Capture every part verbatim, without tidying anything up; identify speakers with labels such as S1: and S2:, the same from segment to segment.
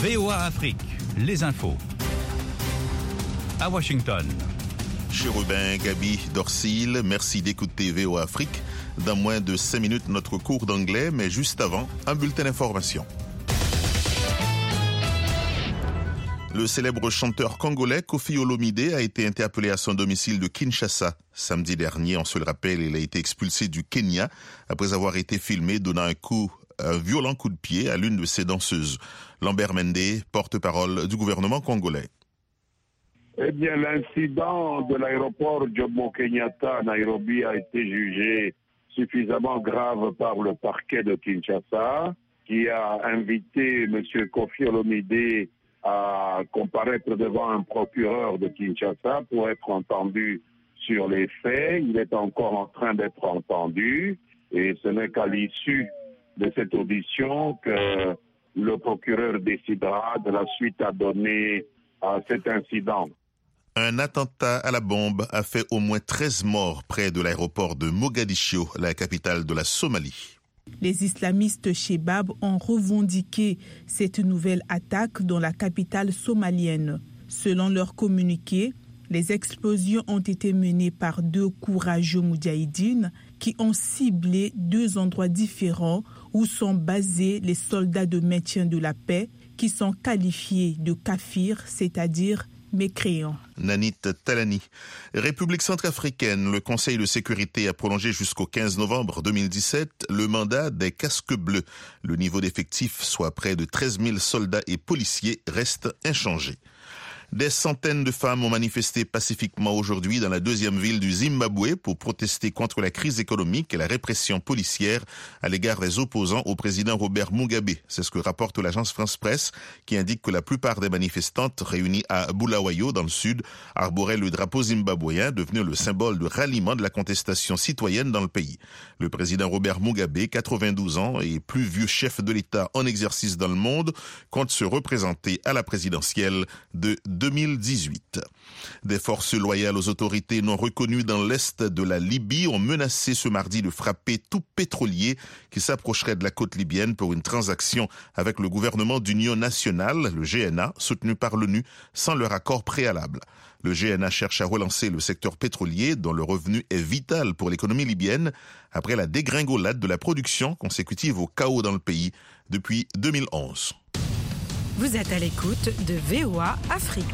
S1: V O A Afrique, les infos. À Washington.
S2: Chérubin, Gabi, Dorsil, merci d'écouter V O A Afrique. Dans moins de cinq minutes, notre cours d'anglais, mais juste avant, un bulletin d'information. Le célèbre chanteur congolais Koffi Olomide a été interpellé à son domicile de Kinshasa. Samedi dernier, on se le rappelle, il a été expulsé du Kenya après avoir été filmé donnant un coup, un violent coup de pied à l'une de ses danseuses. Lambert Mende, porte-parole du gouvernement congolais.
S3: Eh bien, l'incident de l'aéroport Jomo Kenyatta à Nairobi a été jugé suffisamment grave par le parquet de Kinshasa, qui a invité M. Koffi Olomide à comparaître devant un procureur de Kinshasa pour être entendu sur les faits. Il est encore en train d'être entendu et ce n'est qu'à l'issue de cette audition que le procureur décidera de la suite à donner à cet incident.
S2: Un attentat à la bombe a fait au moins treize morts près de l'aéroport de Mogadiscio, la capitale de la Somalie.
S4: Les islamistes Chebab ont revendiqué cette nouvelle attaque dans la capitale somalienne. Selon leur communiqué, les explosions ont été menées par deux courageux moudjahidines qui ont ciblé deux endroits différents où sont basés les soldats de maintien de la paix qui sont qualifiés de kafirs, c'est-à-dire mécréants.
S2: Nanit Talani. République centrafricaine, le Conseil de sécurité a prolongé jusqu'au quinze novembre deux mille dix-sept le mandat des casques bleus. Le niveau d'effectif, soit près de treize mille soldats et policiers, reste inchangé. Des centaines de femmes ont manifesté pacifiquement aujourd'hui dans la deuxième ville du Zimbabwe pour protester contre la crise économique et la répression policière à l'égard des opposants au président Robert Mugabe. C'est ce que rapporte l'agence France Presse, qui indique que la plupart des manifestantes réunies à Bulawayo dans le sud arboraient le drapeau zimbabwéen, devenu le symbole de ralliement de la contestation citoyenne dans le pays. Le président Robert Mugabe, quatre-vingt-douze ans et plus vieux chef de l'État en exercice dans le monde, compte se représenter à la présidentielle de deux mille dix-huit. Des forces loyales aux autorités non reconnues dans l'est de la Libye ont menacé ce mardi de frapper tout pétrolier qui s'approcherait de la côte libyenne pour une transaction avec le gouvernement d'union nationale, le G N A, soutenu par l'ONU, sans leur accord préalable. Le G N A cherche à relancer le secteur pétrolier dont le revenu est vital pour l'économie libyenne après la dégringolade de la production consécutive au chaos dans le pays depuis deux mille onze.
S5: Vous êtes à l'écoute de V O A Afrique.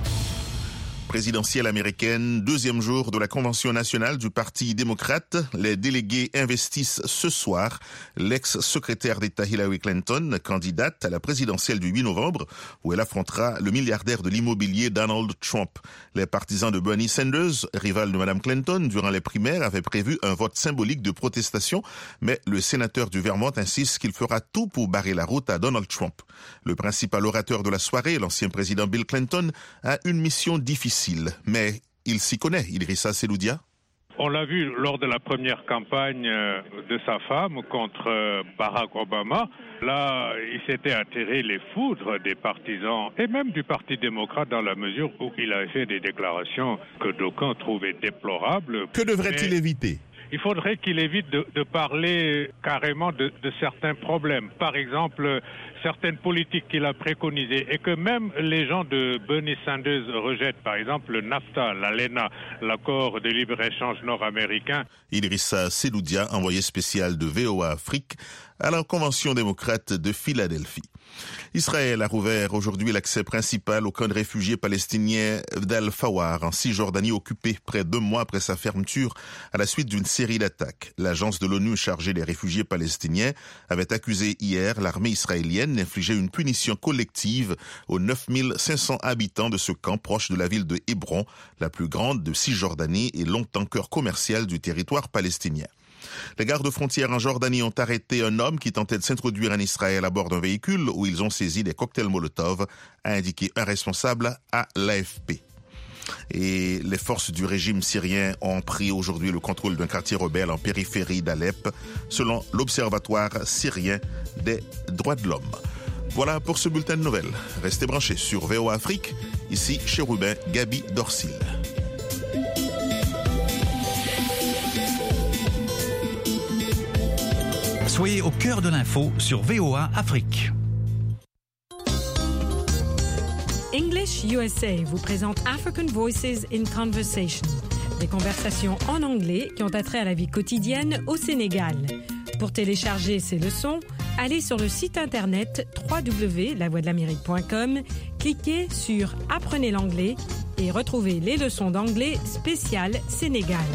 S2: Présidentielle américaine, deuxième jour de la Convention nationale du Parti démocrate. Les délégués investissent ce soir l'ex-secrétaire d'État Hillary Clinton, candidate à la présidentielle du huit novembre, où elle affrontera le milliardaire de l'immobilier Donald Trump. Les partisans de Bernie Sanders, rival de Mme Clinton, durant les primaires, avaient prévu un vote symbolique de protestation, mais le sénateur du Vermont insiste qu'il fera tout pour barrer la route à Donald Trump. Le principal orateur de la soirée, l'ancien président Bill Clinton, a une mission difficile. Mais il s'y connaît, Idrissa Seloudia.
S6: On l'a vu lors de la première campagne de sa femme contre Barack Obama. Là, il s'était attiré les foudres des partisans et même du Parti démocrate dans la mesure où il avait fait des déclarations que d'aucuns trouvaient déplorables.
S2: Que devrait-il
S6: Mais...
S2: éviter ?
S6: Il faudrait qu'il évite de, de parler carrément de, de certains problèmes. Par exemple, certaines politiques qu'il a préconisées et que même les gens de Bernie Sanders rejettent. Par exemple, le NAFTA, l'A L E N A, l'accord de libre-échange nord-américain.
S2: Idrissa Seloudia, envoyé spécial de V O A Afrique à la Convention démocrate de Philadelphie. Israël a rouvert aujourd'hui l'accès principal au camp de réfugiés palestiniens d'Al-Fawar en Cisjordanie, occupé près de deux mois après sa fermeture à la suite d'une série d'attaques. L'agence de l'ONU chargée des réfugiés palestiniens avait accusé hier l'armée israélienne d'infliger une punition collective aux neuf mille cinq cents habitants de ce camp proche de la ville de Hébron, la plus grande de Cisjordanie et longtemps cœur commercial du territoire palestinien. Les gardes-frontières en Jordanie ont arrêté un homme qui tentait de s'introduire en Israël à bord d'un véhicule où ils ont saisi des cocktails Molotov, a indiqué un responsable à l'A F P. Et les forces du régime syrien ont pris aujourd'hui le contrôle d'un quartier rebelle en périphérie d'Alep, selon l'Observatoire syrien des droits de l'homme. Voilà pour ce bulletin de nouvelles. Restez branchés sur V O A Afrique. Ici, Chérubin, Gabi Dorsil.
S1: Soyez au cœur de l'info sur V O A Afrique.
S5: English U S A vous présente African Voices in Conversation, des conversations en anglais qui ont attrait à la vie quotidienne au Sénégal. Pour télécharger ces leçons, allez sur le site internet w w w point la voix de l'amérique point com, cliquez sur Apprenez l'anglais et retrouvez les leçons d'anglais spéciales Sénégal.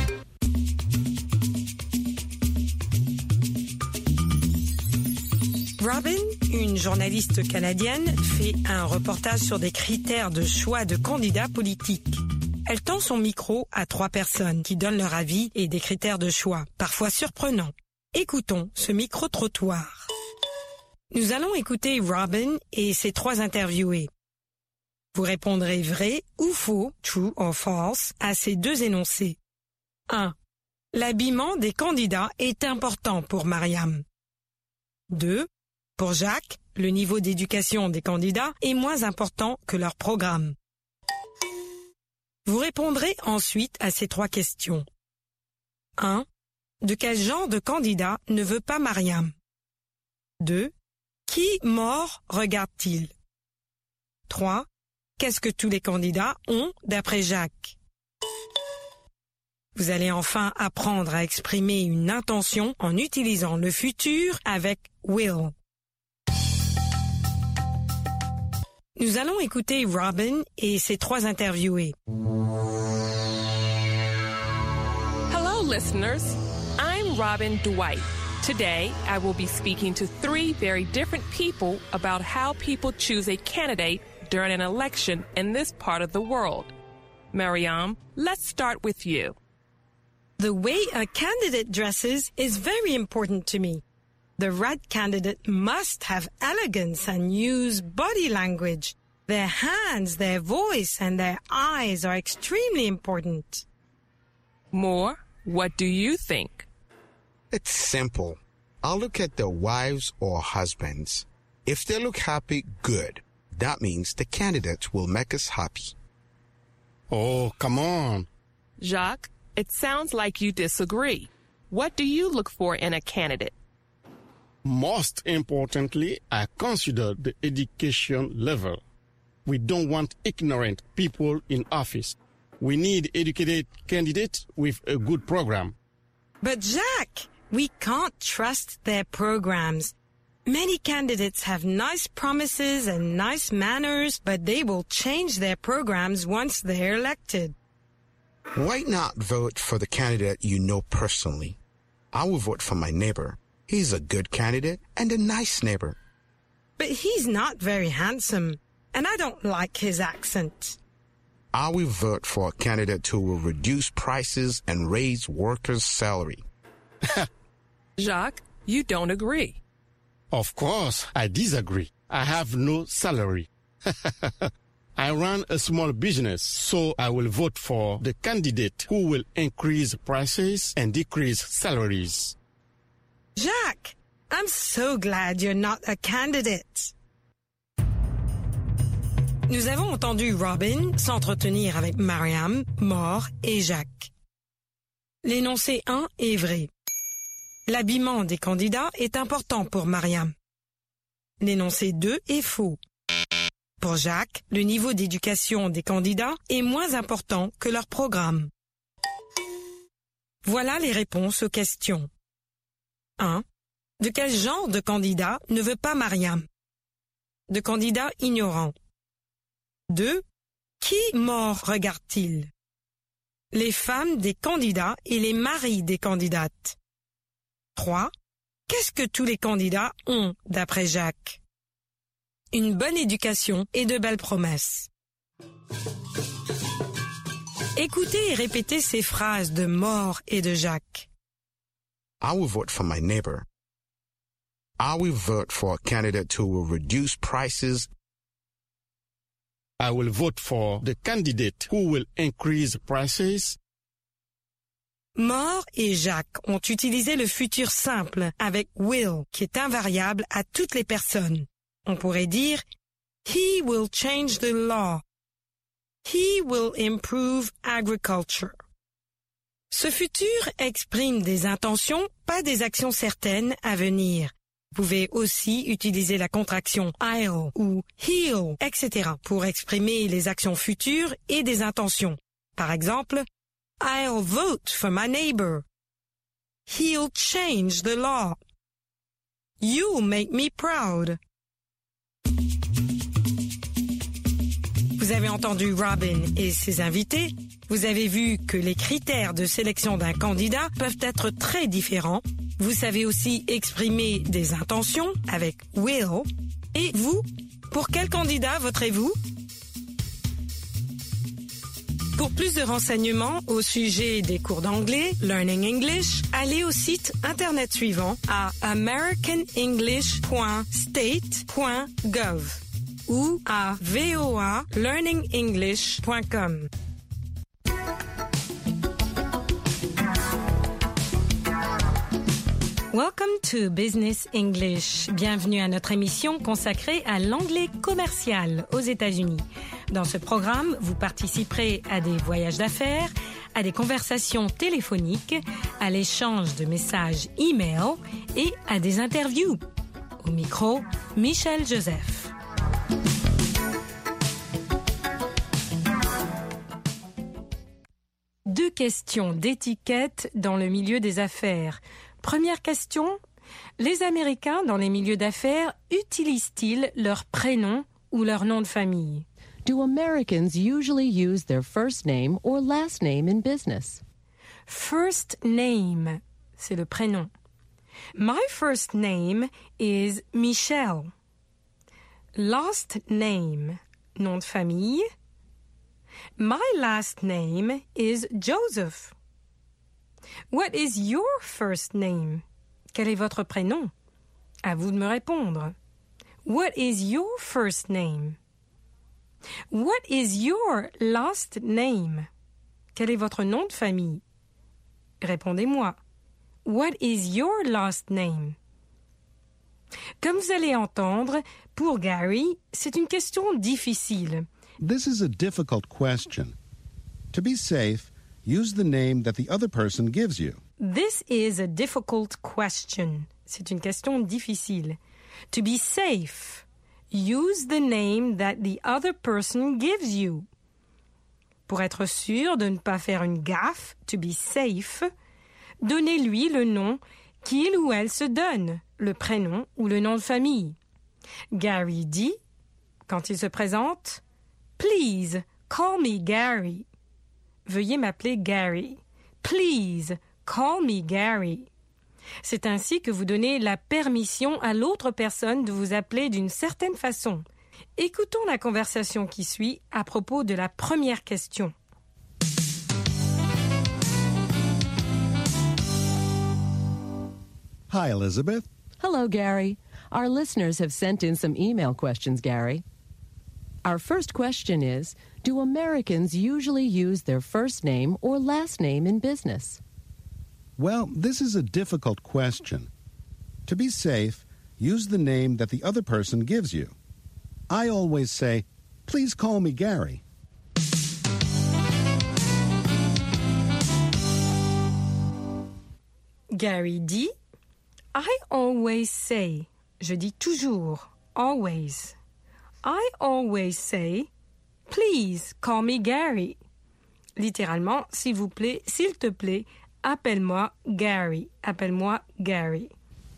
S5: Robin, une journaliste canadienne, fait un reportage sur des critères de choix de candidats politiques. Elle tend son micro à trois personnes qui donnent leur avis et des critères de choix, parfois surprenants. Écoutons ce micro-trottoir. Nous allons écouter Robin et ses trois interviewés. Vous répondrez vrai ou faux, true or false, à ces deux énoncés. un. L'habillement des candidats est important pour Mariam. deux. Pour Jacques, le niveau d'éducation des candidats est moins important que leur programme. Vous répondrez ensuite à ces trois questions. un. De quel genre de candidat ne veut pas Mariam? deux. Qui mort regarde-t-il? trois. Qu'est-ce que tous les candidats ont d'après Jacques? Vous allez enfin apprendre à exprimer une intention en utilisant le futur avec will. Nous allons écouter Robin et ses trois interviewés.
S7: Hello, listeners. I'm Robin Dwight. Today, I will be speaking to three very different people about how people choose a candidate during an election in this part of the world. Mariam, let's start with you.
S5: The way a candidate dresses is very important to me. The right candidate must have elegance and use body language. Their hands, their voice, and their eyes are extremely important.
S7: Moore, what do you think?
S8: It's simple. I'll look at their wives or husbands. If they look happy, good. That means the candidate will make us happy.
S9: Oh, come on.
S7: Jacques, it sounds like you disagree. What do you look for in a candidate?
S9: Most importantly, I consider the education level. We don't want ignorant people in office. We need educated candidates with a good program.
S5: But Jacques, we can't trust their programs. Many candidates have nice promises and nice manners, but they will change their programs once they're elected.
S8: Why not vote for the candidate you know personally? I will vote for my neighbor. He's a good candidate and a nice neighbor.
S5: But he's not very handsome, and I don't like his accent.
S8: I will vote for a candidate who will reduce prices and raise workers' salary.
S7: Jacques, you don't agree.
S9: Of course, I disagree. I have no salary. I run a small business, so I will vote for the candidate who will increase prices and decrease salaries.
S5: Jacques, I'm so glad you're not a candidate. Nous avons entendu Robin s'entretenir avec Mariam, Moore et Jacques. L'énoncé un est vrai. L'habillement des candidats est important pour Mariam. L'énoncé deux est faux. Pour Jacques, le niveau d'éducation des candidats est moins important que leur programme. Voilà les réponses aux questions. un. De quel genre de candidat ne veut pas Mariam? De candidat ignorant. deux. Qui mort regarde-t-il? Les femmes des candidats et les maris des candidates. trois. Qu'est-ce que tous les candidats ont d'après Jacques? Une bonne éducation et de belles promesses. Écoutez et répétez ces phrases de Moore et de Jacques.
S8: I will vote for my neighbor. I will vote for a candidate who will reduce prices.
S9: I will vote for the candidate who will increase prices.
S5: Moore et Jacques ont utilisé le futur simple avec will, qui est invariable à toutes les personnes. On pourrait dire « He will change the law ». « He will improve agriculture ». Ce futur exprime des intentions, pas des actions certaines à venir. Vous pouvez aussi utiliser la contraction I'll ou he'll, et cetera pour exprimer les actions futures et des intentions. Par exemple, I'll vote for my neighbor. He'll change the law. You'll make me proud. Vous avez entendu Robin et ses invités. Vous avez vu que les critères de sélection d'un candidat peuvent être très différents. Vous savez aussi exprimer des intentions avec will. Et vous, pour quel candidat voterez-vous? Pour plus de renseignements au sujet des cours d'anglais, Learning English, allez au site internet suivant à american english point state point gov ou à v o a learning english point com. Welcome to Business English. Bienvenue à notre émission consacrée à l'anglais commercial aux États-Unis. Dans ce programme, vous participerez à des voyages d'affaires, à des conversations téléphoniques, à l'échange de messages e-mail et à des interviews. Au micro, Michel Joseph. Deux questions d'étiquette dans le milieu des affaires. Première question, les Américains dans les milieux d'affaires utilisent-ils leur prénom ou leur nom de famille?
S10: Do Americans usually use their first name or last name in business?
S5: First name, c'est le prénom. My first name is Michelle. Last name, nom de famille. My last name is Joseph. What is your first name? Quel est votre prénom? À vous de me répondre. What is your first name? What is your last name? Quel est votre nom de famille? Répondez-moi. What is your last name? Comme vous allez entendre, pour Gary, c'est une question difficile.
S11: This is a difficult question. To be safe, use the name that the other person gives you.
S5: This is a difficult question. C'est une question difficile. To be safe, use the name that the other person gives you. Pour être sûr de ne pas faire une gaffe, to be safe, donnez-lui le nom qu'il ou elle se donne, le prénom ou le nom de famille. Gary dit, quand il se présente, « Please, call me Gary ». Veuillez m'appeler Gary. Please, call me Gary. C'est ainsi que vous donnez la permission à l'autre personne de vous appeler d'une certaine façon. Écoutons la conversation qui suit à propos de la première question.
S11: Hi, Elizabeth.
S10: Hello, Gary. Our listeners have sent in some email questions, Gary. Our first question is, do Americans usually use their first name or last name in business?
S11: Well, this is a difficult question. To be safe, use the name that the other person gives you. I always say, please call me Gary.
S5: Gary dit, I always say, je dis toujours, always. I always say, please call me Gary. Littéralement, s'il vous plaît, s'il te plaît, appelle-moi Gary. Appelle-moi Gary.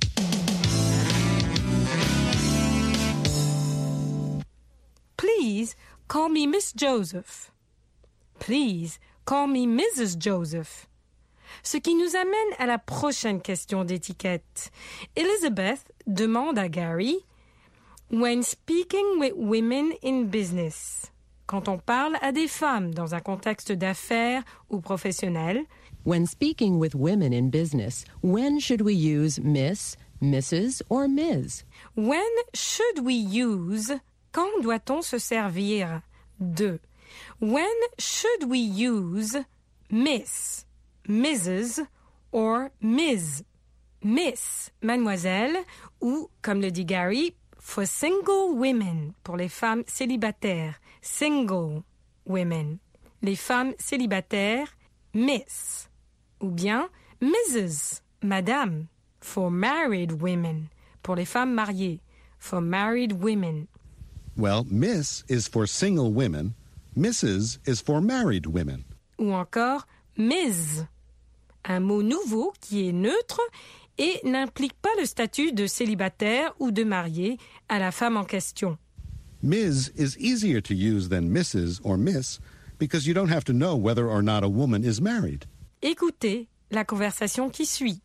S5: Please call me Miss Joseph. Please call me Missus Joseph. Ce qui nous amène à la prochaine question d'étiquette. Elizabeth demande à Gary, when speaking with women in business, quand on parle à des femmes dans un contexte d'affaires ou professionnel,
S10: when speaking with women in business, when should we use Miss, Missus or Miz?
S5: When should we use, quand doit-on se servir de? When should we use Miss, Missus or Miz? Miss, mademoiselle, ou, comme le dit Gary, for single women, pour les femmes célibataires, single women. Les femmes célibataires, Miss. Ou bien Missus, madame, for married women, pour les femmes mariées. For married women.
S11: Well, Miss is for single women. Missus is for married women.
S5: Ou encore Miz, un mot nouveau qui est neutre et n'implique pas le statut de célibataire ou de marié à la femme en question.
S11: Miz is easier to use than Missus or Miss because you don't have to know whether or not a woman is married.
S5: Écoutez la conversation qui suit.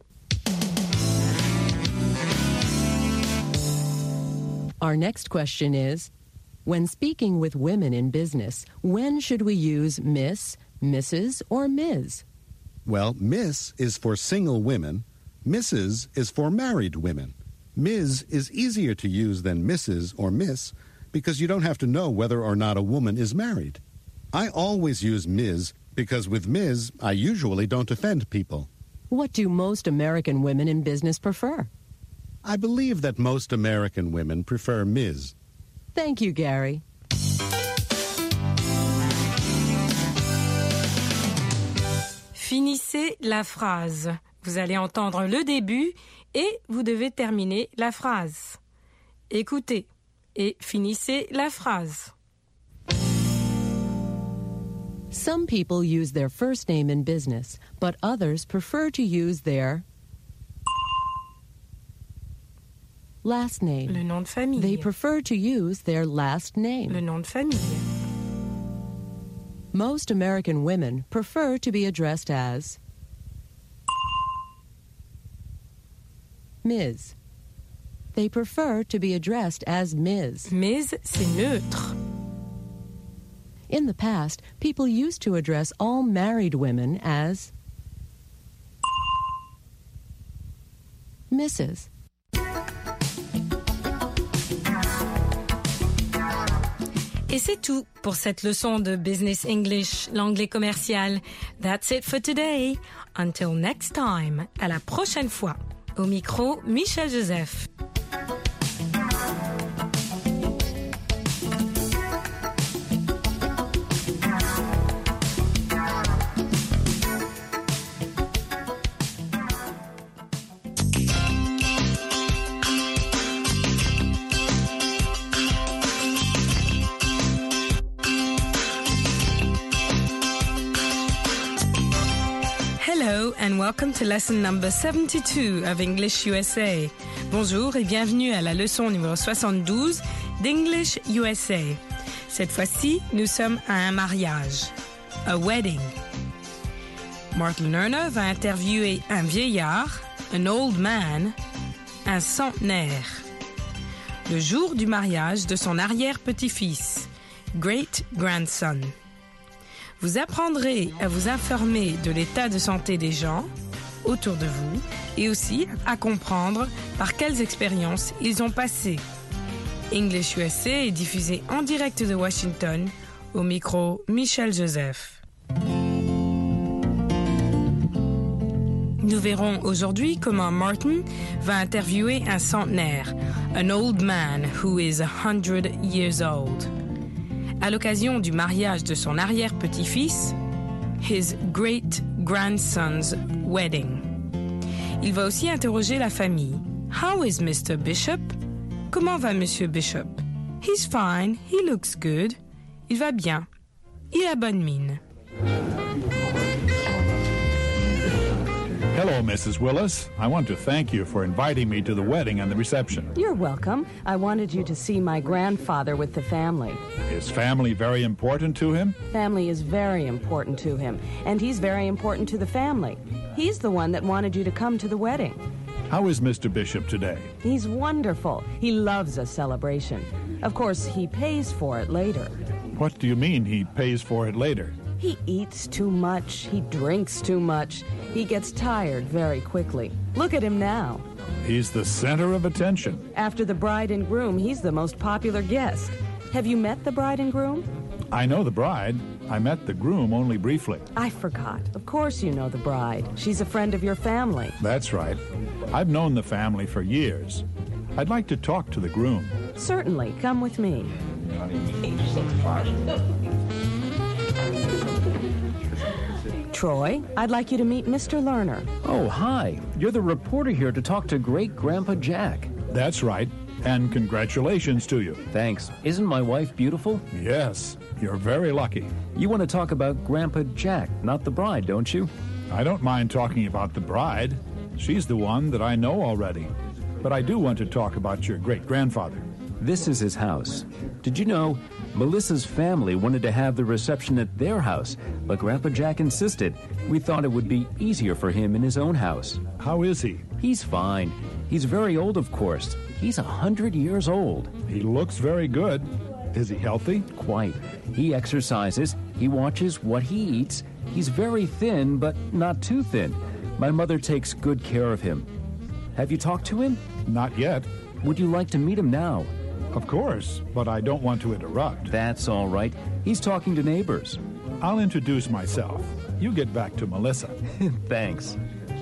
S10: Our next question is, when speaking with women in business, when should we use Miss, Missus, or Miz?
S11: Well, Miss is for single women. Missus is for married women. Miz is easier to use than Missus or Miss because you don't have to know whether or not a woman is married. I always use Miz because with Miz, I usually don't offend people.
S10: What do most American women in business prefer?
S11: I believe that most American women prefer Miz.
S10: Thank you, Gary.
S5: Finissez la phrase. Vous allez entendre le début et vous devez terminer la phrase. Écoutez et finissez la phrase.
S10: Some people use their first name in business, but others prefer to use their last name.
S5: Le nom de famille.
S10: They prefer to use their last name.
S5: Le nom de famille.
S10: Most American women prefer to be addressed as Miz. They prefer to be addressed as Miz.
S5: Miz, c'est neutre.
S10: In the past, people used to address all married women as Missus
S5: Et c'est tout pour cette leçon de Business English, l'anglais commercial. That's it for today. Until next time. À la prochaine fois. Au micro, Michel Joseph. Hello and welcome to lesson number seventy-two of English U S A. Bonjour et bienvenue à la leçon numéro soixante-douze d'English U S A. Cette fois-ci, nous sommes à un mariage, a wedding. Martin Lerner va interviewer un vieillard, an old man, un centenaire, le jour du mariage de son arrière-petit-fils, great-grandson. Vous apprendrez à vous informer de l'état de santé des gens autour de vous et aussi à comprendre par quelles expériences ils ont passé. English U S A est diffusé en direct de Washington, au micro Michel Joseph. Nous verrons aujourd'hui comment Martin va interviewer un centenaire, an old man who is a hundred years old. À l'occasion du mariage de son arrière-petit-fils, his great-grandson's wedding. Il va aussi interroger la famille. How is Mister Bishop? Comment va Monsieur Bishop? He's fine, he looks good. Il va bien. Il a bonne mine.
S12: Hello, Missus Willis. I want to thank you for inviting me to the wedding and the reception.
S13: You're welcome. I wanted you to see my grandfather with the family.
S12: Is family very important to him?
S13: Family is very important to him, and he's very important to the family. He's the one that wanted you to come to the wedding.
S12: How is Mister Bishop today?
S13: He's wonderful. He loves a celebration. Of course, he pays for it later.
S12: What do you mean he pays for it later?
S13: He eats too much. He drinks too much. He gets tired very quickly. Look at him now.
S12: He's the center of attention.
S13: After the bride and groom, he's the most popular guest. Have you met the bride and groom?
S12: I know the bride. I met the groom only briefly.
S13: I forgot. Of course you know the bride. She's a friend of your family.
S12: That's right. I've known the family for years. I'd like to talk to the groom.
S13: Certainly. Come with me. Troy, I'd like you to meet Mister Lerner.
S14: Oh, hi. You're the reporter here to talk to Great-Grandpa Jack.
S12: That's right. And congratulations to you.
S14: Thanks. Isn't my wife beautiful?
S12: Yes, you're very lucky.
S14: You want to talk about Grandpa Jack, not the bride, don't you?
S12: I don't mind talking about the bride. She's the one that I know already. But I do want to talk about your great-grandfather.
S14: This is his house. Did you know Melissa's family wanted to have the reception at their house, but Grandpa Jack insisted. We thought it would be easier for him in his own house.
S12: How is he?
S14: He's fine. He's very old, of course. He's a hundred years old.
S12: He looks very good. Is he healthy?
S14: Quite. He exercises. He watches what he eats. He's very thin, but not too thin. My mother takes good care of him. Have you talked to him?
S12: Not yet.
S14: Would you like to meet him now?
S12: Of course, but I don't want to interrupt.
S14: That's all right. He's talking to neighbors.
S12: I'll introduce myself. You get back to Melissa.
S14: Thanks.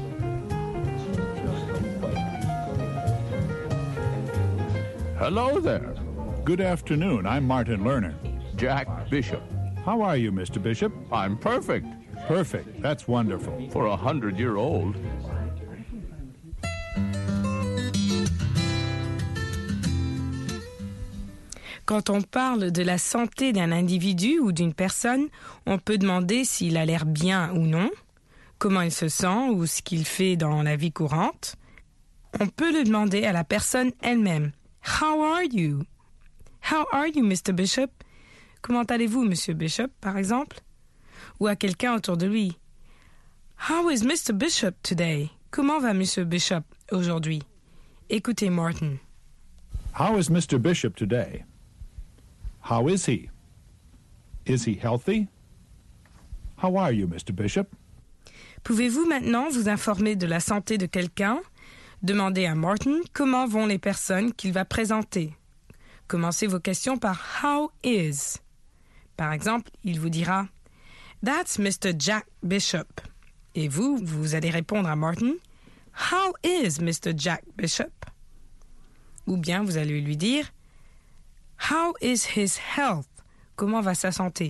S15: Hello there.
S12: Good afternoon. I'm Martin Lerner.
S15: Jack Bishop.
S12: How are you, Mister Bishop?
S15: I'm perfect.
S12: Perfect. That's wonderful.
S15: For a hundred-year-old.
S5: Quand on parle de la santé d'un individu ou d'une personne, on peut demander s'il a l'air bien ou non, comment il se sent ou ce qu'il fait dans la vie courante. On peut le demander à la personne elle-même. How are you? How are you, Mister Bishop? Comment allez-vous, Monsieur Bishop, par exemple? Ou à quelqu'un autour de lui. How is Mister Bishop today? Comment va Monsieur Bishop aujourd'hui? Écoutez Martin.
S12: How is Mister Bishop today? How is he? Is he healthy? How are you, Mister Bishop?
S5: Pouvez-vous maintenant vous informer de la santé de quelqu'un? Demandez à Martin comment vont les personnes qu'il va présenter. Commencez vos questions par « How is ?» Par exemple, il vous dira « That's Mister Jack Bishop ». Et vous, vous allez répondre à Martin « How is Mister Jack Bishop ?» Ou bien vous allez lui dire « How is his health ?» Comment va sa santé?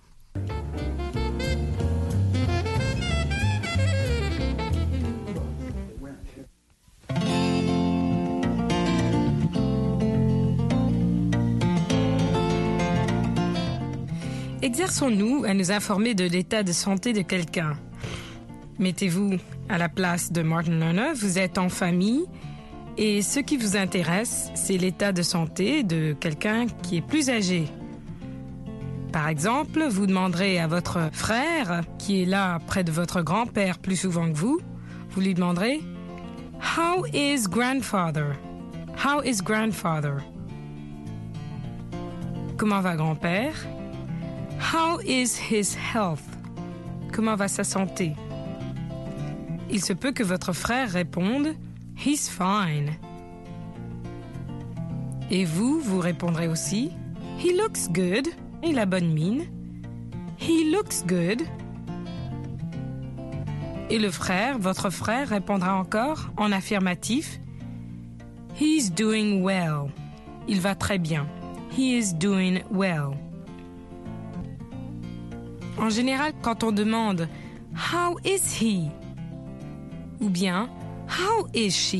S5: Exerçons-nous à nous informer de l'état de santé de quelqu'un. Mettez-vous à la place de Martin Lerner, vous êtes en famille et ce qui vous intéresse, c'est l'état de santé de quelqu'un qui est plus âgé. Par exemple, vous demanderez à votre frère, qui est là près de votre grand-père plus souvent que vous, vous lui demanderez « How is grandfather? How is grandfather? » Comment va grand-père? How is his health? Comment va sa santé? Il se peut que votre frère réponde He's fine. Et vous, vous répondrez aussi He looks good. Il a bonne mine. He looks good. Et le frère, votre frère, répondra encore en affirmatif He's doing well. Il va très bien. He is doing well. En général, quand on demande « How is he ?» ou bien « How is she ?»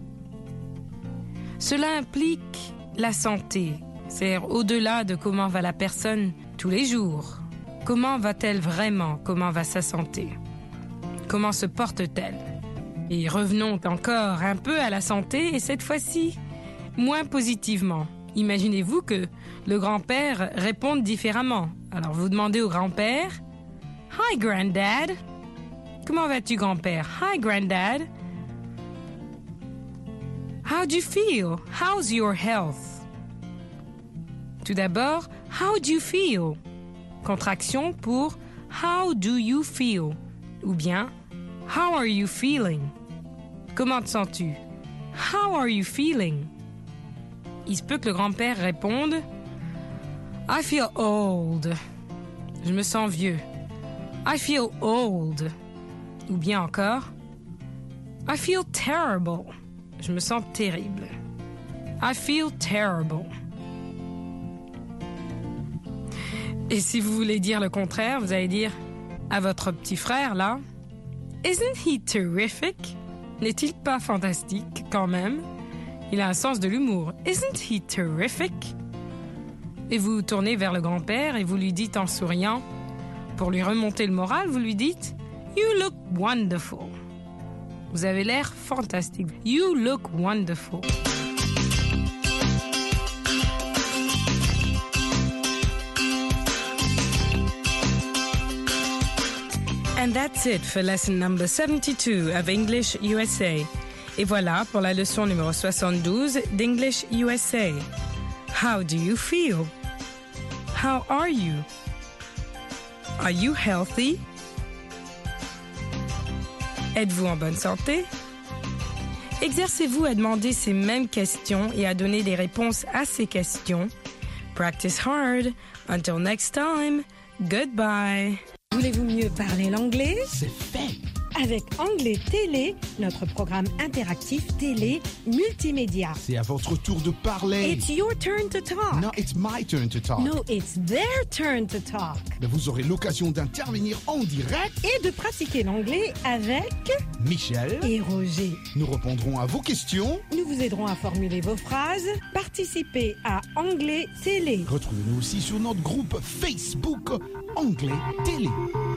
S5: cela implique la santé, c'est-à-dire au-delà de comment va la personne tous les jours. Comment va-t-elle vraiment? Comment va sa santé? Comment se porte-t-elle? Et revenons encore un peu à la santé, et cette fois-ci, moins positivement. Imaginez-vous que le grand-père réponde différemment. Alors vous demandez au grand-père « Hi, Granddad !»« Comment vas-tu, grand-père? »« Hi, Granddad !»« How do you feel? How's your health? » Tout d'abord, « How do you feel? » Contraction pour « How do you feel? » ou bien « How are you feeling? » Comment te sens-tu? « How are you feeling? » Il se peut que le grand-père réponde « I feel old. » Je me sens vieux. « I feel old. » Ou bien encore « I feel terrible. » Je me sens terrible. « I feel terrible. » Et si vous voulez dire le contraire, vous allez dire à votre petit frère là « Isn't he terrific? » N'est-il pas fantastique quand même? Il a un sens de l'humour. Isn't he terrific? Et vous vous tournez vers le grand-père et vous lui dites en souriant, pour lui remonter le moral, vous lui dites « You look wonderful ». Vous avez l'air fantastique. You look wonderful. And that's it for lesson number seventy-two of English U S A. Et voilà pour la leçon numéro soixante-douze d'English U S A. How do you feel? How are you? Are you healthy? Êtes-vous en bonne santé? Exercez-vous à demander ces mêmes questions et à donner des réponses à ces questions. Practice hard. Until next time, goodbye. Voulez-vous mieux parler l'anglais?
S16: C'est fait!
S5: Avec Anglais Télé, notre programme interactif télé multimédia.
S16: C'est à votre tour de parler.
S5: It's your turn to talk.
S16: No, it's my turn to talk.
S5: No, it's their turn to talk.
S16: Mais vous aurez l'occasion d'intervenir en direct
S5: et de pratiquer l'anglais avec
S16: Michel
S5: et Roger.
S16: Nous répondrons à vos questions.
S5: Nous vous aiderons à formuler vos phrases. Participez à Anglais Télé.
S16: Retrouvez-nous aussi sur notre groupe Facebook Anglais Télé.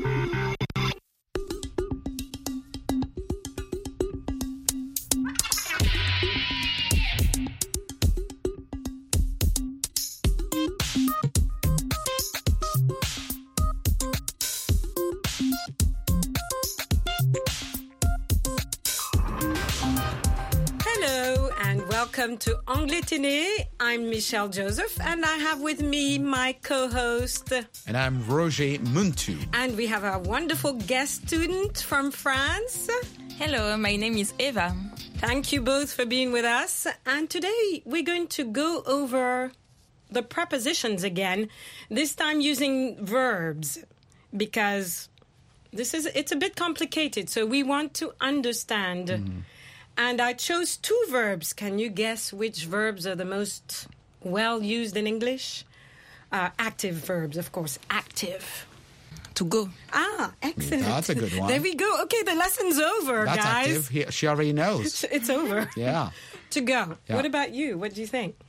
S5: Welcome to Anglais Télé. I'm Michelle Joseph, and I have with me my co-host.
S8: And I'm Roger Muntu.
S5: And we have a wonderful guest student from France.
S17: Hello, my name is Eva.
S5: Thank you both for being with us. And today we're going to go over the prepositions again, this time using verbs, because this is it's a bit complicated, so we want to understand. Mm. And I chose two verbs. Can you guess which verbs are the most well used in English? Uh, active verbs, of course. Active.
S17: To go.
S5: Ah, excellent.
S8: That's a good one.
S5: There we go. Okay, the lesson's over,
S8: That's
S5: guys.
S8: Active. He, she already knows.
S5: It's over.
S8: Yeah.
S5: To go.
S8: Yeah.
S5: What about you? What do you think?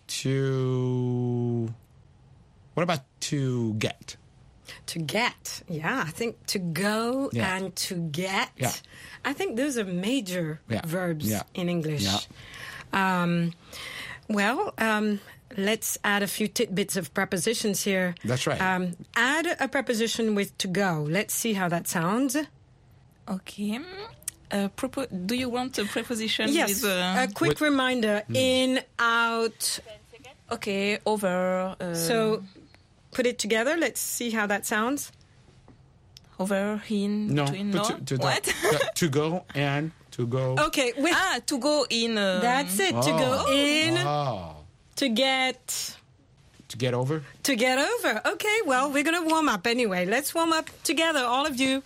S8: To... What about to get?
S5: To get. Yeah, I think to go
S8: yeah.
S5: and to get.
S8: Yeah.
S5: I think those are major
S8: yeah.
S5: verbs
S8: yeah.
S5: in English.
S8: Yeah.
S5: Um, well, um, let's add a few tidbits of prepositions here.
S8: That's right.
S5: Um, add a preposition with to go. Let's see how that sounds.
S17: Okay. Uh, propo- do you want a preposition?
S5: Yes.
S17: With, uh,
S5: a quick
S17: with-
S5: reminder.
S17: Hmm.
S5: In, out.
S17: Okay, over. Uh,
S5: So put it together. Let's see how that sounds.
S17: Over, in,
S8: No.
S17: between,
S8: but
S17: no.
S8: To, to,
S17: What?
S8: to, to go and to go.
S5: Okay. With,
S17: ah, to go in. Uh,
S5: That's it.
S8: Oh.
S5: To go in.
S8: Oh.
S5: To get.
S8: To get over?
S5: To get over. Okay, well, we're going to warm up anyway. Let's warm up together, all of you.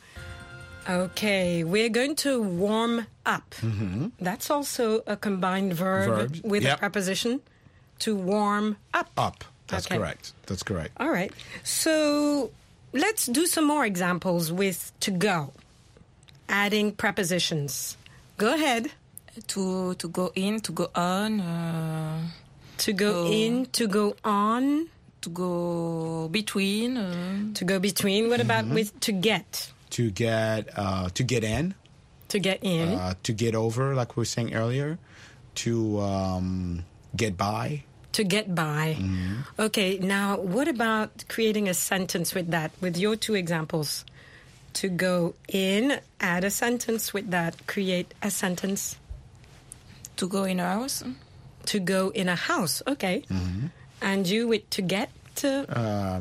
S5: Okay, we're going to warm up.
S8: Mm-hmm.
S5: That's also a combined verb
S8: Verb,
S5: with
S8: yep.
S5: a preposition. To warm up.
S8: Up. That's
S5: Okay.
S8: correct. That's correct.
S5: All right. So let's do some more examples with to go. Adding prepositions. Go ahead.
S17: To to go in, to go on. Uh,
S5: To go
S17: to,
S5: in, to go on.
S17: To go between. Uh,
S5: To go between. What about
S8: Mm-hmm.
S5: with to get?
S8: To get uh, to get in.
S5: To get in.
S8: Uh, to get over, like we were saying earlier. To um, get by.
S5: To get by.
S8: Mm-hmm.
S5: Okay, now what about creating a sentence with that, with your two examples? To go in, add a sentence with that, create a sentence.
S17: to go in a house.
S5: To go in a house, okay.
S8: Mm-hmm.
S5: And you with to get? To,
S8: Uh,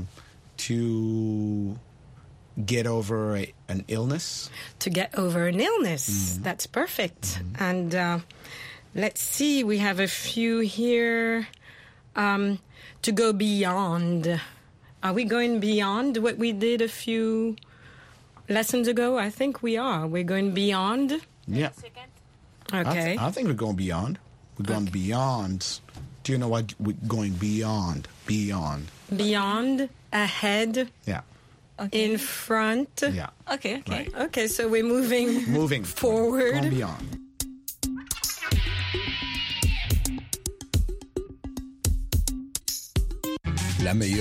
S8: to get over a, an illness.
S5: to get over an illness.
S8: Mm-hmm.
S5: That's perfect. And uh, let's see, we have a few here. Um, to go beyond. Are we going beyond what we did a few lessons ago? I think we are. We're going beyond.
S8: Yeah. I,
S5: Okay.
S8: th- I think we're going beyond. We're going beyond. Do you know what we're going beyond? Beyond.
S5: Beyond, ahead,
S8: Yeah.
S5: in front.
S8: Yeah.
S17: Okay, okay.
S5: Okay, so we're moving
S8: Moving
S5: forward.
S8: Going beyond.
S18: la meilleure